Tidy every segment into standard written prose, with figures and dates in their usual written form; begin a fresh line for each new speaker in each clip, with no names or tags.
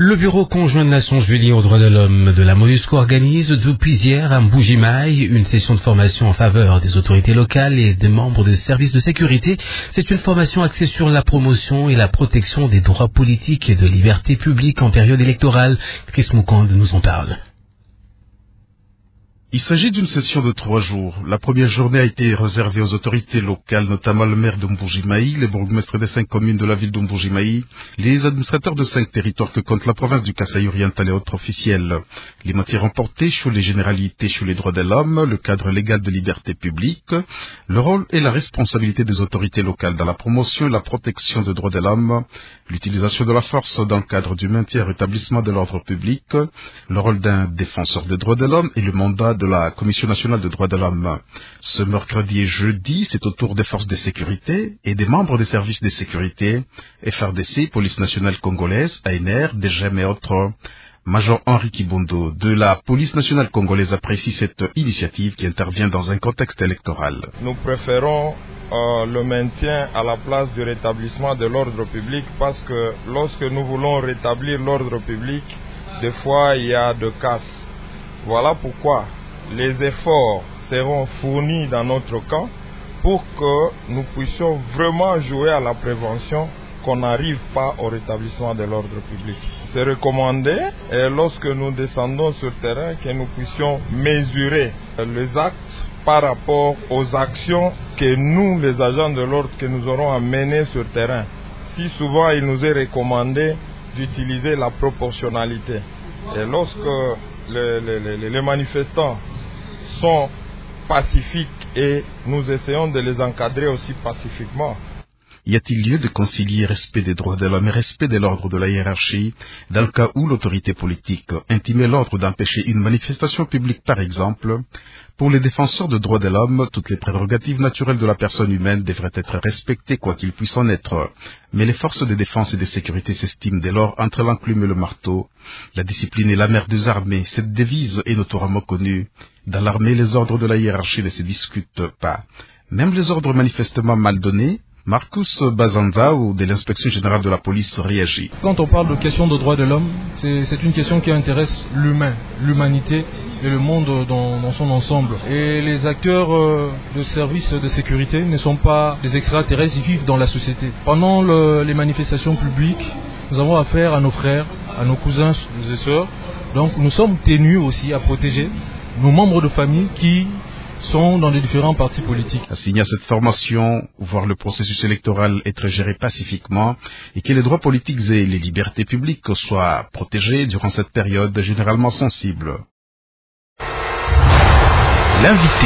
Le Bureau conjoint des Nations Unies aux droits de l'homme de la MONUSCO organise depuis hier à Mbuji-Mayi une session de formation en faveur des autorités locales et des membres des services de sécurité. C'est une formation axée sur la promotion et la protection des droits politiques et de libertés publiques en période électorale. Chris Moukande nous en parle.
Il s'agit d'une session de 3 jours. La première journée a été réservée aux autorités locales, notamment le maire de Mbuji-Mayi, les bourgmestres des 5 communes de la ville de Mbuji-Mayi, les administrateurs de 5 territoires que compte la province du Kasaï oriental et autres officiels. Les matières ont porté sur les généralités sur les droits de l'homme, le cadre légal de liberté publique, le rôle et la responsabilité des autorités locales dans la promotion et la protection des droits de l'homme, l'utilisation de la force dans le cadre du maintien et rétablissement de l'ordre public, le rôle d'un défenseur des droits de l'homme et le mandat de la Commission nationale des droits de l'homme. Ce mercredi et jeudi, c'est au tour des forces de sécurité et des membres des services de sécurité, FRDC, Police nationale congolaise, ANR, DGM et autres. Major Henri Kibondo de la Police nationale congolaise apprécie cette initiative qui intervient dans un contexte électoral.
Nous préférons le maintien à la place du rétablissement de l'ordre public parce que lorsque nous voulons rétablir l'ordre public, des fois il y a de casse. Voilà pourquoi les efforts seront fournis dans notre camp pour que nous puissions vraiment jouer à la prévention, qu'on n'arrive pas au rétablissement de l'ordre public. C'est recommandé lorsque nous descendons sur le terrain que nous puissions mesurer les actes par rapport aux actions que nous, les agents de l'ordre, que nous aurons à mener sur le terrain. Si souvent il nous est recommandé d'utiliser la proportionnalité. Et lorsque les manifestants sont pacifiques et nous essayons de les encadrer aussi pacifiquement.
Y a-t-il lieu de concilier respect des droits de l'homme et respect de l'ordre de la hiérarchie dans le cas où l'autorité politique intimait l'ordre d'empêcher une manifestation publique par exemple? Pour les défenseurs des droits de l'homme, toutes les prérogatives naturelles de la personne humaine devraient être respectées quoi qu'il puisse en être. Mais les forces de défense et de sécurité s'estiment dès lors entre l'enclume et le marteau. La discipline est la mère des armées. Cette devise est notoirement connue. Dans l'armée, les ordres de la hiérarchie ne se discutent pas. Même les ordres manifestement mal donnés, Marcus Bazanza ou de l'inspection générale de la police réagit.
Quand on parle de question de droits de l'homme, c'est une question qui intéresse l'humain, l'humanité et le monde dans son ensemble. Et les acteurs de services de sécurité ne sont pas des extraterrestres, ils vivent dans la société. Pendant les manifestations publiques, nous avons affaire à nos frères, à nos cousins et sœurs. Donc nous sommes tenus aussi à protéger nos membres de famille qui sont dans les différents partis politiques.
Assigné à cette formation, voir le processus électoral être géré pacifiquement et que les droits politiques et les libertés publiques soient protégés durant cette période généralement sensible.
L'invité.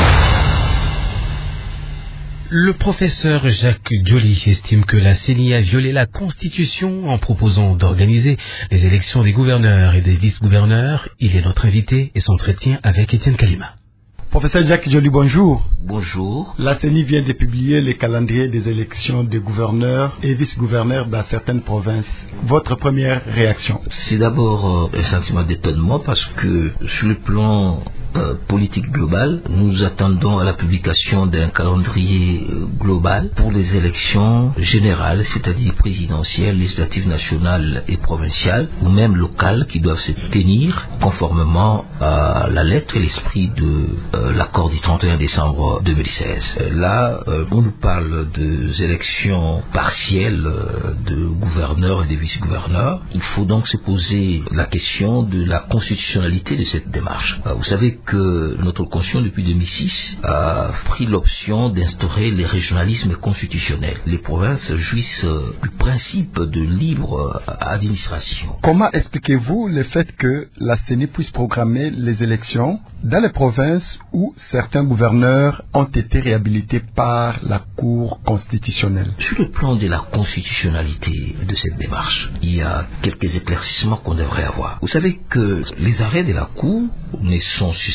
Le professeur Jacques Joly estime que la CENI a violé la Constitution en proposant d'organiser les élections des gouverneurs et des vice-gouverneurs. Il est notre invité et s'entretient avec Étienne Kalima.
Professeur Jacques Joly, bonjour.
Bonjour.
La CENI vient de publier les calendriers des élections des gouverneurs et vice-gouverneurs dans certaines provinces. Votre première réaction?
C'est d'abord un sentiment d'étonnement parce que sur le plan politique global, nous attendons à la publication d'un calendrier global pour les élections générales, c'est-à-dire présidentielles, législatives nationales et provinciales, ou même locales, qui doivent se tenir conformément à la lettre et l'esprit de l'accord du 31 décembre 2016. Là, on nous parle des élections partielles de gouverneurs et de vice-gouverneurs. Il faut donc se poser la question de la constitutionnalité de cette démarche. Vous savez que notre Constitution, depuis 2006, a pris l'option d'instaurer les régionalismes constitutionnels. Les provinces jouissent du principe de libre administration.
Comment expliquez-vous le fait que la CENI puisse programmer les élections dans les provinces où certains gouverneurs ont été réhabilités par la Cour constitutionnelle?
Sur le plan de la constitutionnalité de cette démarche, il y a quelques éclaircissements qu'on devrait avoir. Vous savez que les arrêts de la Cour ne sont susceptibles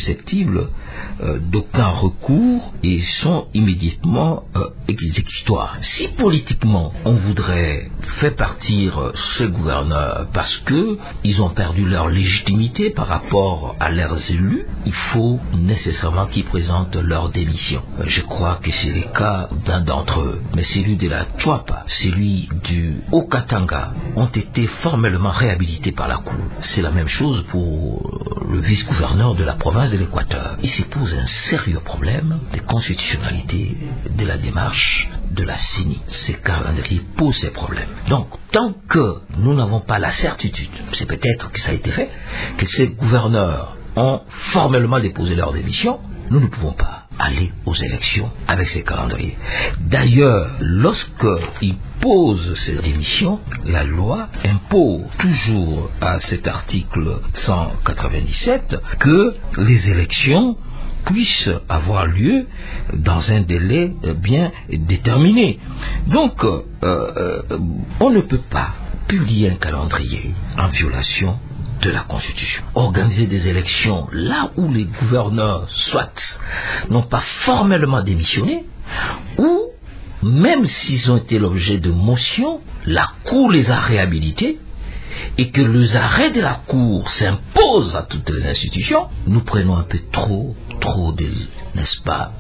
susceptibles d'aucun recours et sont immédiatement exécutoires. Si politiquement on voudrait faire partir ces gouverneurs parce que ils ont perdu leur légitimité par rapport à leurs élus, il faut nécessairement qu'ils présentent leur démission. Je crois que c'est le cas d'un d'entre eux, mais celui de la Chouapa, celui du Haut-Katanga ont été formellement réhabilités par la Cour. C'est la même chose pour le vice-gouverneur de la province de l'Équateur. Il se pose un sérieux problème de constitutionnalité de la démarche de la CENI. Ces calendriers posent ces problèmes. Donc, tant que nous n'avons pas la certitude, c'est peut-être que ça a été fait, que ces gouverneurs ont formellement déposé leur démission, nous ne pouvons pas aller aux élections avec ces calendriers. D'ailleurs, lorsqu'ils posent ces démissions, la loi impose toujours à cet article 197 que les élections puissent avoir lieu dans un délai bien déterminé. Donc, on ne peut pas publier un calendrier en violation de la Constitution. Organiser des élections là où les gouverneurs soit n'ont pas formellement démissionné, ou même s'ils ont été l'objet de motions, la Cour les a réhabilités, et que les arrêts de la Cour s'imposent à toutes les institutions, nous prenons un peu trop de, n'est-ce pas,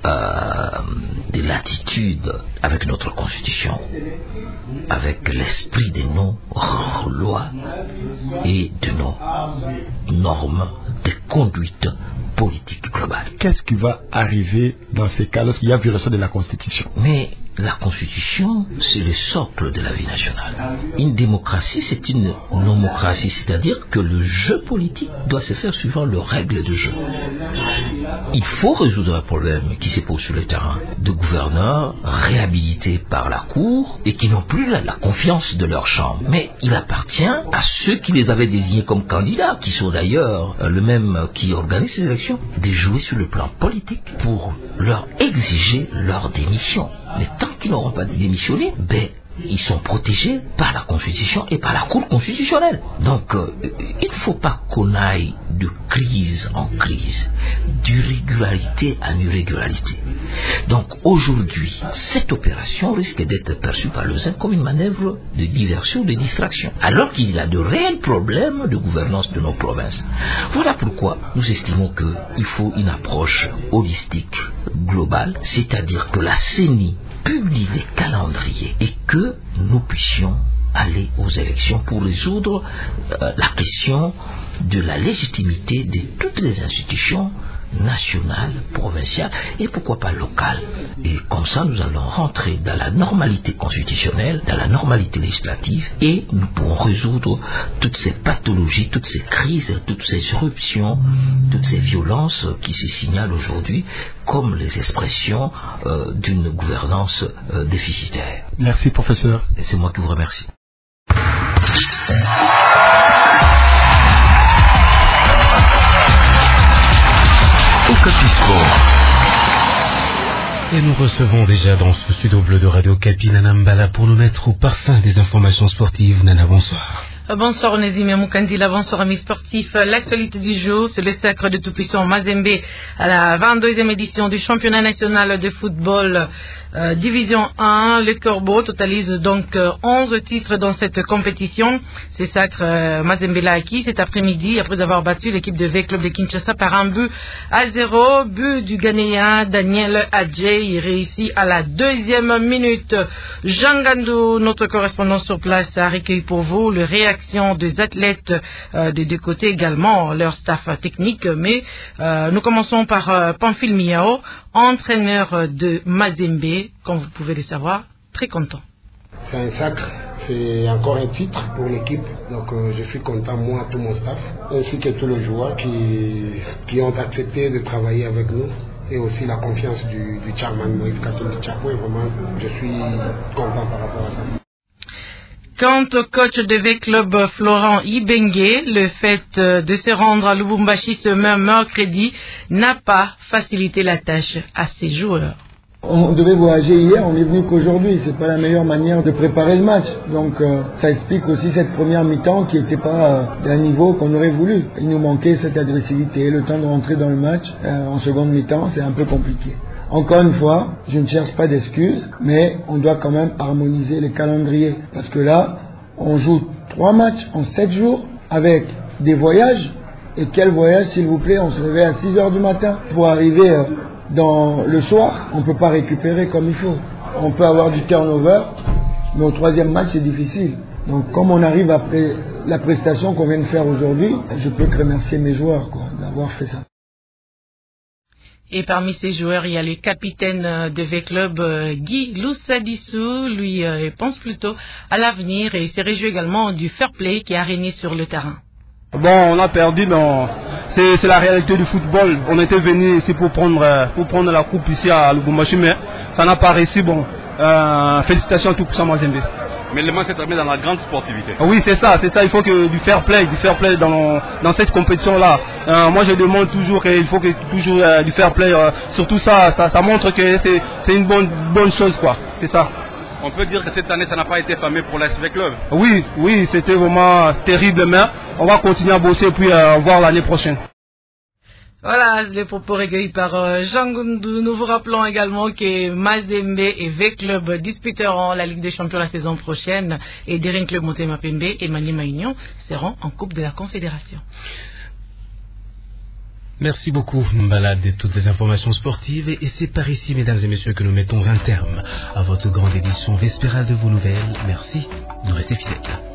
de latitude avec notre Constitution, avec l'esprit de nos lois et de nos normes de conduite politique globale.
Qu'est-ce qui va arriver dans ces cas lorsqu'il y a violation de la Constitution?
Mais la Constitution, c'est le socle de la vie nationale. Une démocratie, c'est une nomocratie, c'est-à-dire que le jeu politique doit se faire suivant les règles de jeu. Il faut résoudre un problème qui se pose sur le terrain de gouverneurs réhabilités par la Cour et qui n'ont plus la confiance de leur chambre. Mais il appartient à ceux qui les avaient désignés comme candidats, qui sont d'ailleurs le même qui organise ces élections, de jouer sur le plan politique pour leur exiger leur démission. Mais tant qu'ils n'auront pas démissionné, ils sont protégés par la Constitution et par la Cour constitutionnelle. Donc, il ne faut pas qu'on aille de crise en crise, d'irrégularité en irrégularité. Donc, aujourd'hui, cette opération risque d'être perçue par les uns comme une manœuvre de diversion, de distraction, alors qu'il y a de réels problèmes de gouvernance de nos provinces. Voilà pourquoi nous estimons qu'il faut une approche holistique, globale, c'est-à-dire que la CENI publie les calendriers et que nous puissions aller aux élections pour résoudre la question de la légitimité de toutes les institutions nationales, provinciales et pourquoi pas locales. Et comme ça, nous allons rentrer dans la normalité constitutionnelle, dans la normalité législative et nous pourrons résoudre toutes ces pathologies, toutes ces crises, toutes ces éruptions, toutes ces violences qui se signalent aujourd'hui comme les expressions d'une gouvernance déficitaire.
Merci, professeur.
Et c'est moi qui vous remercie.
Et nous recevons déjà dans ce studio bleu de Radio Okapi Nana Mbala pour nous mettre au parfum des informations sportives. Nana, bonsoir.
Bonsoir Onésime Moukandila, bonsoir amis sportifs. L'actualité du jour, c'est le sacre de tout-puissant Mazembe à la 22e édition du championnat national de football Division 1. Le Corbeau totalise donc 11 titres dans cette compétition. C'est sacre Mazembe l'a acquis cet après-midi après avoir battu l'équipe de V-Club de Kinshasa par 1-0. But du Ghanéen Daniel Adjei réussi à la 2e minute. Jean Gandou, notre correspondant sur place, a recueilli pour vous le réaction des athlètes des deux côtés, également leur staff technique. Mais nous commençons par Pamphile Miao, entraîneur de Mazembe, comme vous pouvez le savoir, très content.
C'est un sacre, c'est encore un titre pour l'équipe. Donc je suis content, moi, tout mon staff, ainsi que tous les joueurs qui ont accepté de travailler avec nous. Et aussi la confiance du chairman Moïse Katumbi Tchapoué. Vraiment, je suis content par rapport à ça.
Quant au coach de V-Club Florent Ibengue, le fait de se rendre à Lubumbashi ce même mercredi n'a pas facilité la tâche à ses joueurs.
On devait voyager hier, on est venu qu'aujourd'hui. C'est pas la meilleure manière de préparer le match. Donc ça explique aussi cette première mi-temps qui n'était pas d'un niveau qu'on aurait voulu. Il nous manquait cette agressivité, le temps de rentrer dans le match. En seconde mi-temps, c'est un peu compliqué. Encore une fois, je ne cherche pas d'excuses, mais on doit quand même harmoniser les calendriers. Parce que là, on joue 3 matchs en 7 jours avec des voyages. Et quel voyage, s'il vous plaît? On se réveille à 6 heures du matin pour arriver dans le soir. On ne peut pas récupérer comme il faut. On peut avoir du turnover, mais au 3e match, c'est difficile. Donc, comme on arrive après la prestation qu'on vient de faire aujourd'hui, je peux que remercier mes joueurs d'avoir fait ça.
Et parmi ces joueurs, il y a le capitaine de V-Club, Guy Loussadissou. Lui pense plutôt à l'avenir et il se réjouit également du fair play qui a régné sur le terrain.
Bon, on a perdu, mais c'est la réalité du football. On était venu ici pour prendre la coupe ici à Lubumbashi, mais ça n'a pas réussi. Bon, félicitations à tout pour ça, Mazembe.
Mais le match s'est terminé dans la grande sportivité.
Oui, c'est ça. Il faut que du fair play dans cette compétition-là. Moi, je demande toujours qu'il faut que toujours du fair play. Surtout ça montre que c'est une bonne chose, quoi. C'est ça.
On peut dire que cette année, ça n'a pas été fameux pour l'ASV Club.
Oui, c'était vraiment terrible, mais on va continuer à bosser et puis voir l'année prochaine.
Voilà les propos recueillis par Jean Goundou. Nous vous rappelons également que Mazembe et V-Club disputeront la Ligue des Champions la saison prochaine et Daring Club Motema Pembe et Maniema Union seront en Coupe de la Confédération.
Merci beaucoup, Mbalade, de toutes les informations sportives. Et c'est par ici, mesdames et messieurs, que nous mettons un terme à votre grande édition vespérale de vos nouvelles. Merci de rester fidèles.